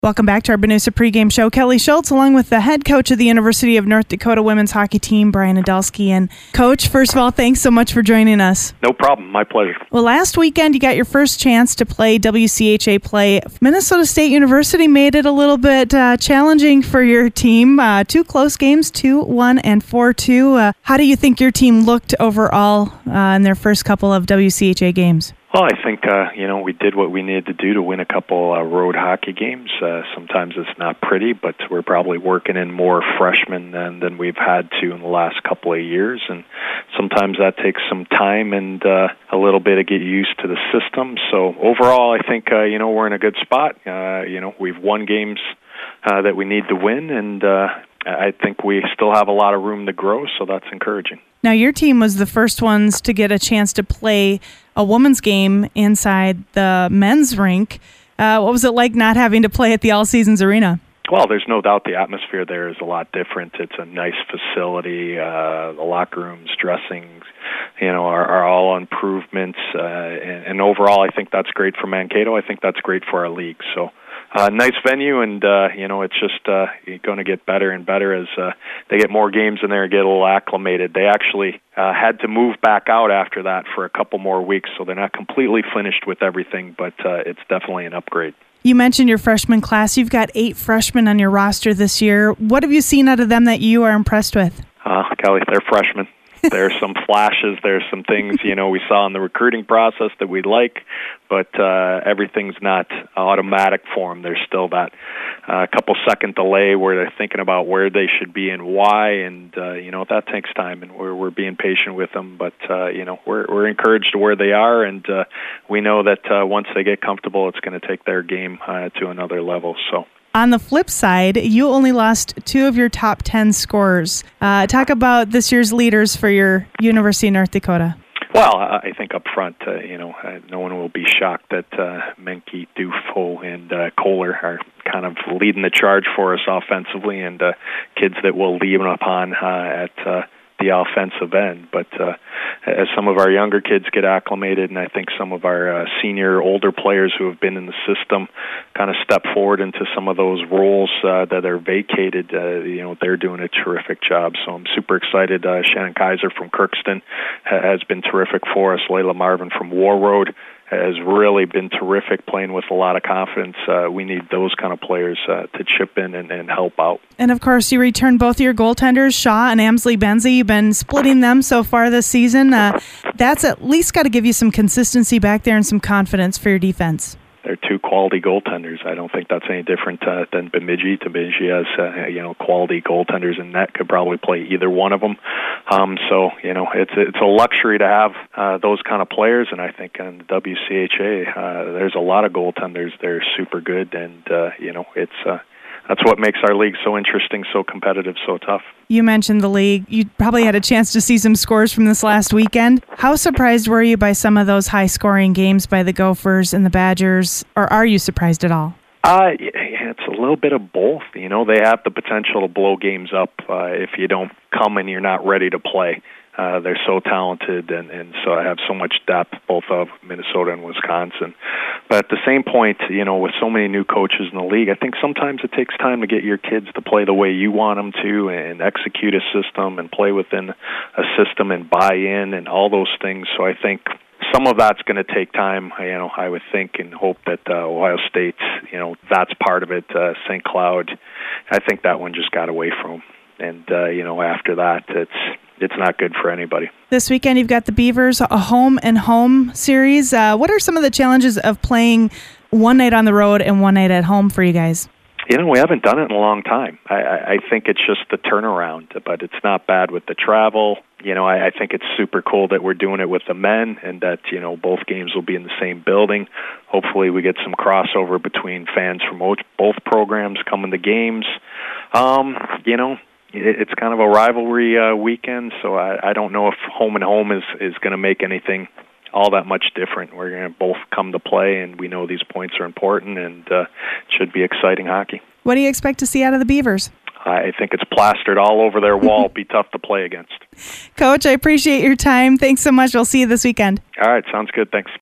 Welcome back to our Benicia pregame show. Kelly Schultz, along with the head coach of the University of North Dakota women's hockey team, Brian Adelsky. And Coach, first of all, thanks so much for joining us. No problem. My pleasure. Well, last weekend you got your first chance to play WCHA play. Minnesota State University made it a little bit challenging for your team. 2 close games, 2-1 and 4-2. How do you think your team looked overall in their first couple of WCHA games? Well, I think, we did what we needed to do to win a couple road hockey games. Sometimes it's not pretty, but we're probably working in more freshmen than we've had to in the last couple of years. And sometimes that takes some time and a little bit to get used to the system. So overall, I think, we're in a good spot. We've won games that we need to win, and I think we still have a lot of room to grow, so that's encouraging. Now, your team was the first ones to get a chance to play a women's game inside the men's rink. What was it like not having to play at the All Seasons Arena? Well, there's no doubt the atmosphere there is a lot different. It's a nice facility. The locker rooms, dressings, are all improvements. And overall, I think that's great for Mankato. I think that's great for our league. So, nice venue, and it's just going to get better and better as they get more games in there and get a little acclimated. They actually had to move back out after that for a couple more weeks, so they're not completely finished with everything, but it's definitely an upgrade. You mentioned your freshman class. You've got 8 freshmen on your roster this year. What have you seen out of them that you are impressed with? Kelly, they're freshmen. There's some flashes. There's some things, we saw in the recruiting process that we like, but everything's not automatic for them. There's still that couple-second delay where they're thinking about where they should be and why, and, that takes time, and we're being patient with them. But, we're encouraged to where they are, and we know that once they get comfortable, it's going to take their game to another level. So. On the flip side, you only lost 2 of your top 10 scorers. Talk about this year's leaders for your University of North Dakota. Well, I think up front, no one will be shocked that Menke, Dufo, and Kohler are kind of leading the charge for us offensively, and kids that will lead upon at the offensive end. But as some of our younger kids get acclimated, and I think some of our senior, older players who have been in the system kind of step forward into some of those roles that are vacated, they're doing a terrific job. So I'm super excited. Shannon Kaiser from Kirkston has been terrific for us. Layla Marvin from Warroad has really been terrific, playing with a lot of confidence. We need those kind of players to chip in and help out. And, of course, you returned both your goaltenders, Shaw and Amsley Benzie. You've been splitting them so far this season. That's at least got to give you some consistency back there and some confidence for your defense. They're 2 quality goaltenders. I don't think that's any different than Bemidji. Bemidji has, quality goaltenders, and net could probably play either one of them. It's a luxury to have those kind of players, and I think in the WCHA, there's a lot of goaltenders. They're super good, and that's what makes our league so interesting, so competitive, so tough. You mentioned the league. You probably had a chance to see some scores from this last weekend. How surprised were you by some of those high-scoring games by the Gophers and the Badgers, or are you surprised at all? It's a little bit of both. They have the potential to blow games up if you don't come and you're not ready to play. They're so talented and so have so much depth, both of Minnesota and Wisconsin. But at the same point, with so many new coaches in the league, I think sometimes it takes time to get your kids to play the way you want them to and execute a system and play within a system and buy in and all those things. So I think some of that's going to take time, I would think and hope that Ohio State, that's part of it. St. Cloud, I think that one just got away from them. And, after that, it's not good for anybody. This weekend, you've got the Beavers, a home-and-home series. What are some of the challenges of playing one night on the road and one night at home for you guys? We haven't done it in a long time. I think it's just the turnaround, but it's not bad with the travel. I think it's super cool that we're doing it with the men and that, both games will be in the same building. Hopefully we get some crossover between fans from both programs coming to games. It's kind of a rivalry weekend, so I don't know if home and home is going to make anything all that much different. We're going to both come to play, and we know these points are important, and it should be exciting hockey. What do you expect to see out of the Beavers? I think it's plastered all over their wall. Be tough to play against. Coach, I appreciate your time. Thanks so much. We'll see you this weekend. All right, sounds good. Thanks.